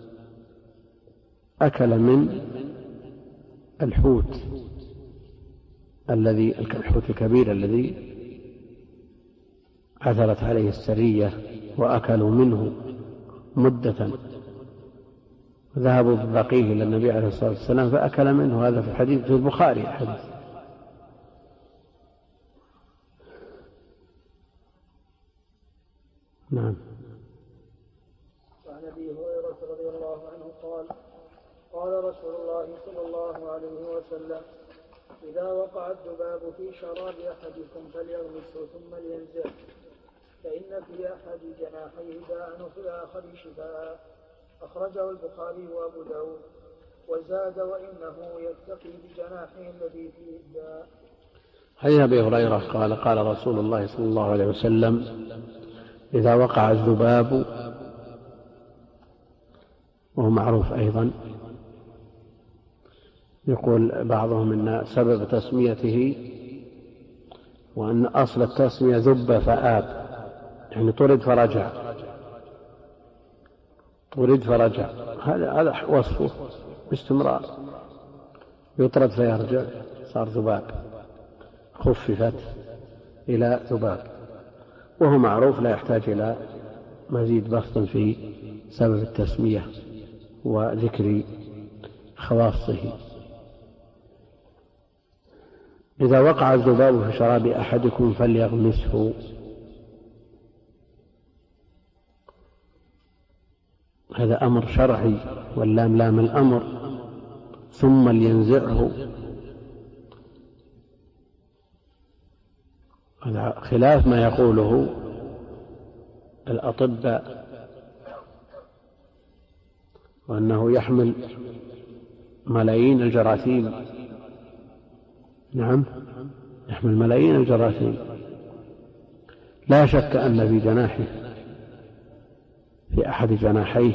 A: أكل من الحوت الذي الحوت الكبير الذي عثرت عليه السرية وأكلوا منه مدة، ذهبوا بالبقيه إلى النبي عليه الصلاة والسلام فأكل منه. هذا في الحديث في البخاري حديث. نعم.
B: وعن أبي هريرة رضي الله عنه قال قال رسول الله صلى الله عليه وسلم إذا وقع الذباب في شراب أحدكم فليغمسه ثم لينزعه، فإن في أحد جناحيه داء وفي الآخر شفاء. أخرجه البخاري وأبو داود. وزاد وإنه يتقي بجناحه الذي فيه الداء.
A: حديث أبي هريرة قال قال رسول الله صلى الله عليه وسلم إذا وقع الذباب، وهو معروف أيضا، يقول بعضهم إن سبب تسميته وأن أصل التسمية ذب فآب، يعني طرد فرجع، طرد فرجع، هذا هذا وصفه باستمرار، يطرد فيرجع صار ذباب، خففت إلى ذباب، وهو معروف لا يحتاج إلى مزيد بسط في سبب التسمية وذكر خواصه. إذا وقع الذباب في شراب أحدكم فليغمسه، هذا أمر شرعي، واللام لام الأمر، ثم لينزعه، هذا خلاف ما يقوله الأطباء، وأنه يحمل ملايين الجراثيم. نعم، يحمل ملايين الجراثيم. لا شك أن في جناحه، في أحد جناحيه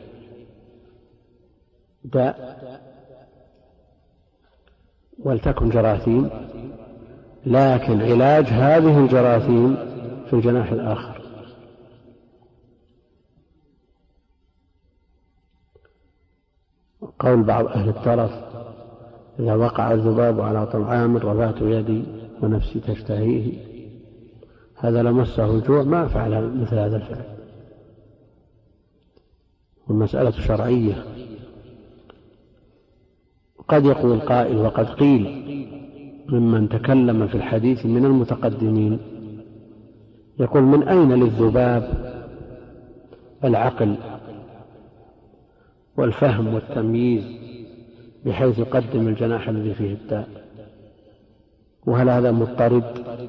A: داء ولتكن جراثيم، لكن علاج هذه الجراثيم في الجناح الآخر. قول بعض أهل الترف إذا وقع الذباب على طعام رفعت يدي ونفسي تشتهيه، هذا لمسه الجوع ما فعل مثل هذا الفعل، والمسألة شرعية. قد يقول قائل وقد قيل ممن تكلم في الحديث من المتقدمين، يقول من أين للذباب العقل والفهم والتمييز بحيث يقدم الجناح الذي فيه الداء؟ وهل هذا مضطرد؟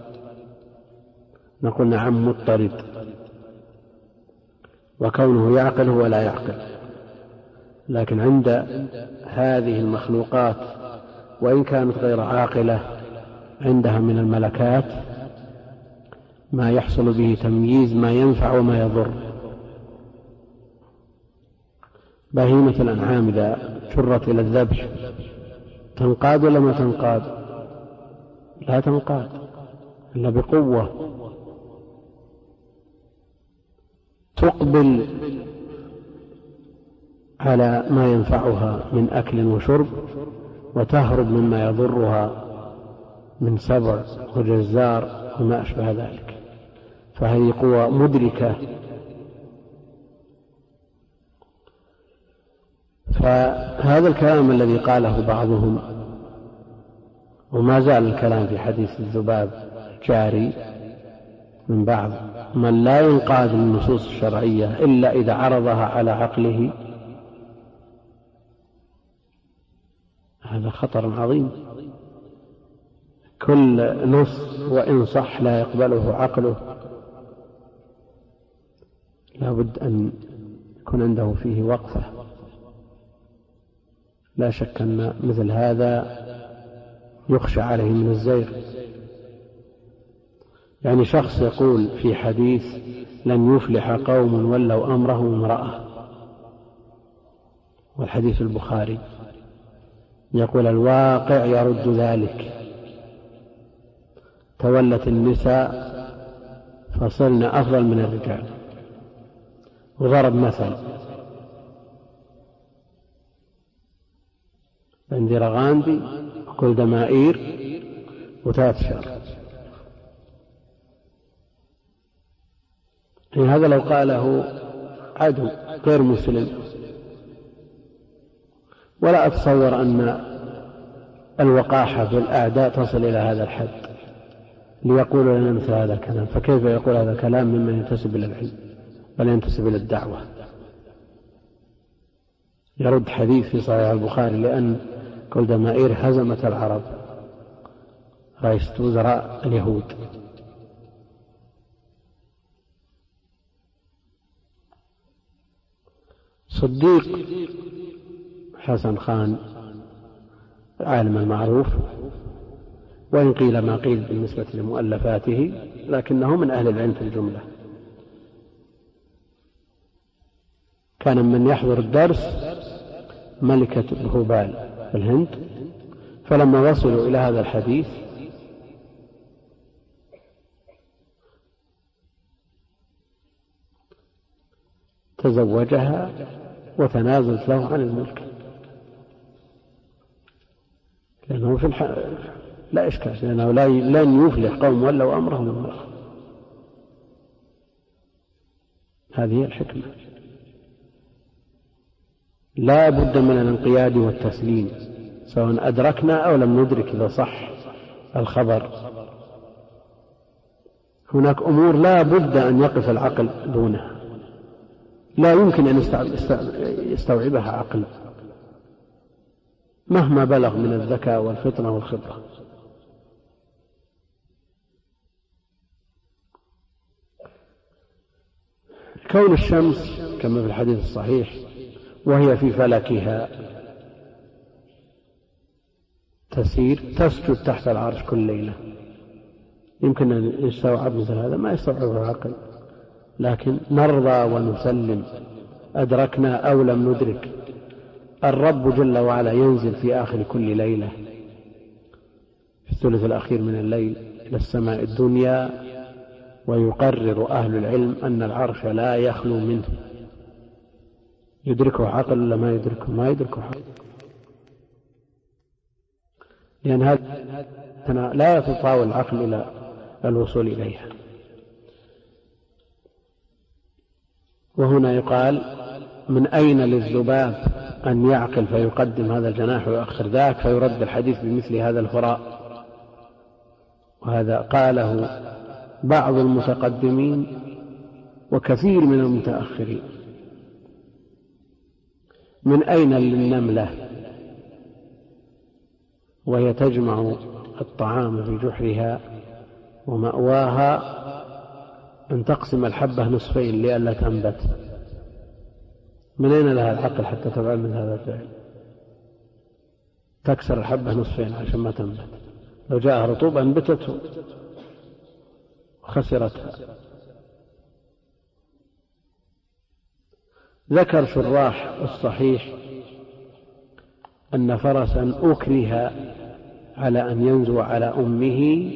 A: نقول نعم مضطرد، وكونه يعقل هو لا يعقل، لكن عند هذه المخلوقات وإن كانت غير عاقلة عندها من الملكات ما يحصل به تمييز ما ينفع وما يضر. بهيمة الأنعام إذا جرت إلى الذبح تنقاد ولا ما تنقاد؟ لا تنقاد إلا بقوة، تقبل على ما ينفعها من أكل وشرب، وتهرب مما يضرها من سبع وجزار وما أشبه ذلك، فهذه قوة مدركة. فهذا الكلام الذي قاله بعضهم، وما زال الكلام في حديث الذباب جاري من بعض من لا ينقاد للنصوص الشرعية إلا إذا عرضها على عقله، هذا خطر عظيم. كل نص وإن صح لا يقبله عقله، لا بد أن يكون عنده فيه وقفة. لا شك أن مثل هذا يخشى عليه من الزيغ. يعني شخص يقول في حديث لن يفلح قوم ولوا أمرهم امرأة، والحديث البخاري، يقول الواقع يرد ذلك، تولت النساء فصرن أفضل من الرجال. وضرب مثل عندي رغاندي وكل دمائير وثلاث شهر. يعني هذا لو قاله عدو غير مسلم، ولا أتصور أن الوقاحة بالأعداء تصل إلى هذا الحد ليقول لنا مثل هذا الكلام، فكيف يقول هذا الكلام ممن ينتسب إلى العلم بل ينتسب إلى الدعوة؟ يرد حديث في صحيح البخاري لأن كل دمائير هزمت العرب رئيس وزراء اليهود. صديق حسن خان العالم المعروف، وإن قيل ما قيل بالنسبة لمؤلفاته لكنه من أهل العلم في الجملة، كان من يحضر الدرس ملكة الهبال في الهند، فلما وصلوا إلى هذا الحديث تزوجها وتنازلت له عن الملك، لأنه في الح... لا إشكال، لأنه لن يفلح قوم ولوا أمرهم للمرأة. هذه الحكمة، لا بد من الانقياد والتسليم سواء أدركنا أو لم ندرك إذا صح الخبر. هناك أمور لا بد أن يقف العقل دونها، لا يمكن أن يستوعبها عقل مهما بلغ من الذكاء والفطنة والخبرة. كون الشمس كما في الحديث الصحيح وهي في فلكها تسير تسجد تحت العرش كل ليلة، يمكن أن يستوعب مثل هذا؟ ما يستوعبه العقل، لكن نرضى ونسلم أدركنا أو لم ندرك. الرب جل وعلا ينزل في آخر كل ليلة في الثلث الأخير من الليل إلى السماء الدنيا، ويقرر أهل العلم أن العرش لا يخلو منه. يدركه عقل ولا ما يدركه؟ ما يدركه عقل، لأن هذا لا يتطاول العقل إلى الوصول إليها. وهنا يقال من أين للذباب أن يعقل فيقدم هذا الجناح ويؤخر ذاك، فيرد الحديث بمثل هذا الهراء. وهذا قاله بعض المتقدمين وكثير من المتأخرين. من أين للنملة وهي تجمع الطعام في جحرها ومأواها أن تقسم الحبة نصفين لئلا تنبت؟ من أين لها العقل حتى تفعل من هذا الفعل؟ تكسر الحبة نصفين عشان ما تنبت، لو جاءها رطوبة انبتته وخسرتها. ذكر شراح الصحيح أن فرسا أكره على أن ينزو على أمه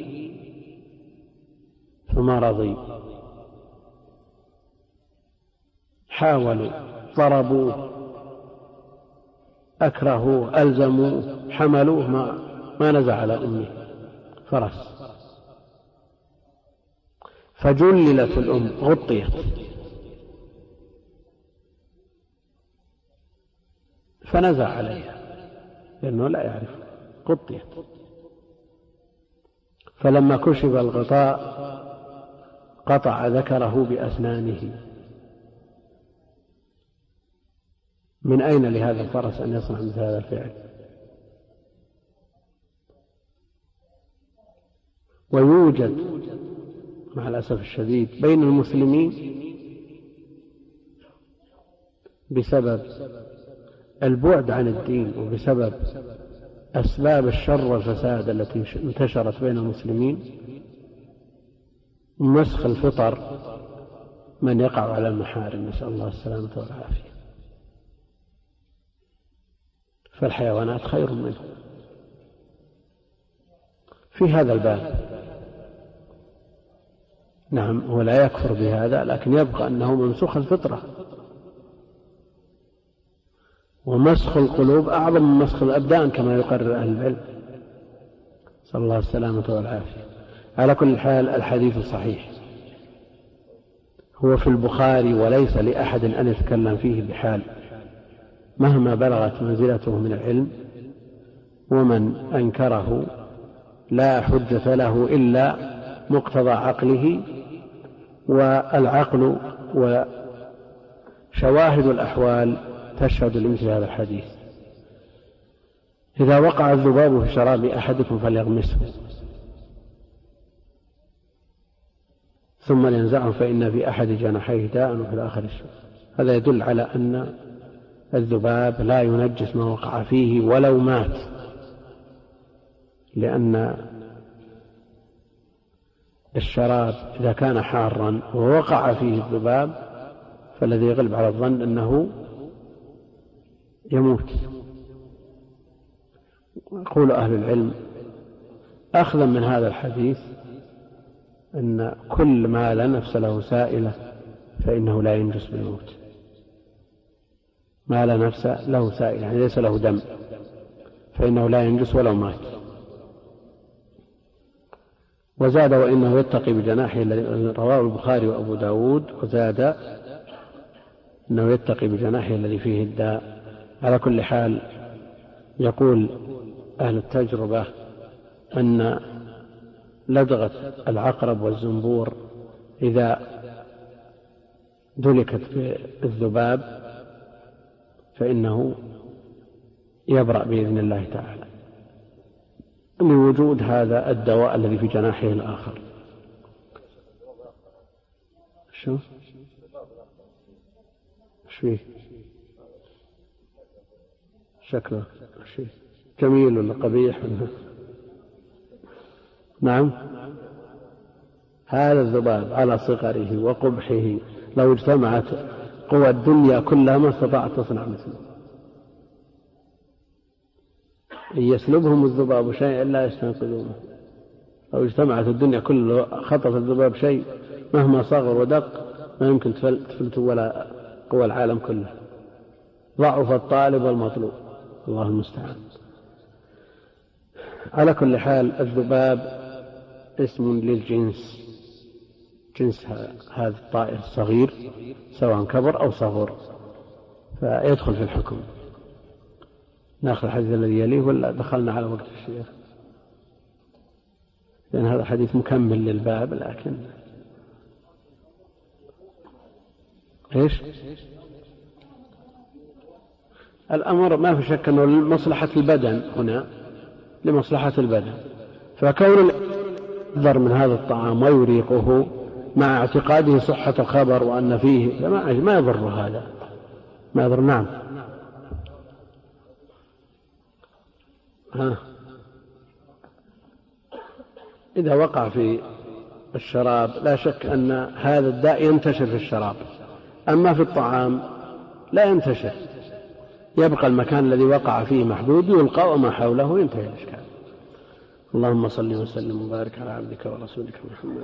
A: فما رضي، حاولوا ضربوه أكرهوه ألزموه حملوه ما, ما نزع على أمه فرس، فجللت الأم غطيت، فنزع عليها لأنه لا يعرف، غطيت. فلما كشف الغطاء قطع ذكره بأسنانه. من أين لهذا الفرس أن يصنع مثل هذا الفعل؟ ويوجد مع الأسف الشديد بين المسلمين بسبب البعد عن الدين وبسبب أسباب الشر والفساد التي انتشرت بين المسلمين مسخ الفطر من يقع على المحارم، نسأل الله السلامة والعافية. فالحيوانات خير منه في هذا الباب. نعم هو لا يكفر بهذا، لكن يبقى أنه منسوخ الفطرة، ومسخ القلوب أعظم من مسخ الأبدان كما يقرر أهل العلم، صلى الله السلامة والعافية. على كل حال الحديث صحيح، هو في البخاري وليس لأحد أن يتكلم فيه بحال مهما بلغت منزلته من العلم، ومن أنكره لا حجة له إلا مقتضى عقله، والعقل وشواهد الأحوال تشهد لمثل هذا الحديث. إذا وقع الذباب في شراب أحدكم فليغمسه ثم ينزعه فإن في أحد جناحيه داء وفي الآخر الشفاء. هذا يدل على أن الذباب لا ينجس ما وقع فيه ولو مات، لأن الشراب إذا كان حارا ووقع فيه الذباب فالذي يغلب على الظن أنه يموت. يقول أهل العلم أخذا من هذا الحديث أن كل ما لا نفس له سائلة فإنه لا ينجس بالموت. ما لا نفس له سائلة يعني ليس له دم فإنه لا ينجس ولو مات. وزاد وإنه يتقي بجناحه الذي رواه البخاري وأبو داود، وزاد أنه يتقي بجناحه الذي فيه الداء. على كل حال يقول أهل التجربة أن لدغة العقرب والزنبور إذا دلكت بالذباب فإنه يبرأ بإذن الله تعالى لوجود هذا الدواء الذي في جناحه الآخر. شو شو شكله شيء جميل ولا قبيح؟ نعم، هذا الذباب على صغره وقبحه لو اجتمعت قوى الدنيا كلها ما استطاعت تصنع مثله. إن يسلبهم الذباب شيئا لا يستنقذونه. لو اجتمعت الدنيا كلها خطف الذباب شيء مهما صغر ودق ما يمكن تفلت ولا قوى العالم كله. ضعف الطالب والمطلوب، الله المستعان. على كل حال الذباب اسم للجنس، جنس هذا الطائر الصغير سواء كبر أو صغر فيدخل في الحكم. ناخذ الحديث الذي يليه ولا دخلنا على وقت الشيخ؟ لأن هذا حديث مكمل للباب. لكن إيش الأمر ما في شك أنه لمصلحة البدن، هنا لمصلحة البدن، فكون الذر من هذا الطعام ويريقه مع اعتقاده صحة الخبر وأن فيه ما يضر هذا، ما يضر. نعم. ها. إذا وقع في الشراب لا شك أن هذا الداء ينتشر في الشراب، أما في الطعام لا ينتشر، يبقى المكان الذي وقع فيه محدود يلقى وما حوله ينتهي الإشكال. اللهم صل وسلم وبارك على عبدك ورسولك محمد.